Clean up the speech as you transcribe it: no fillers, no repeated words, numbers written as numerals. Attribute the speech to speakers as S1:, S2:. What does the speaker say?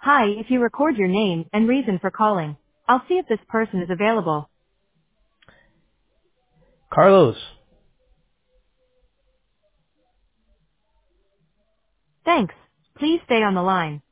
S1: Hi, if you record your name and reason for calling, I'll see if this person is available.
S2: Carlos.
S1: Thanks. Please stay on the line.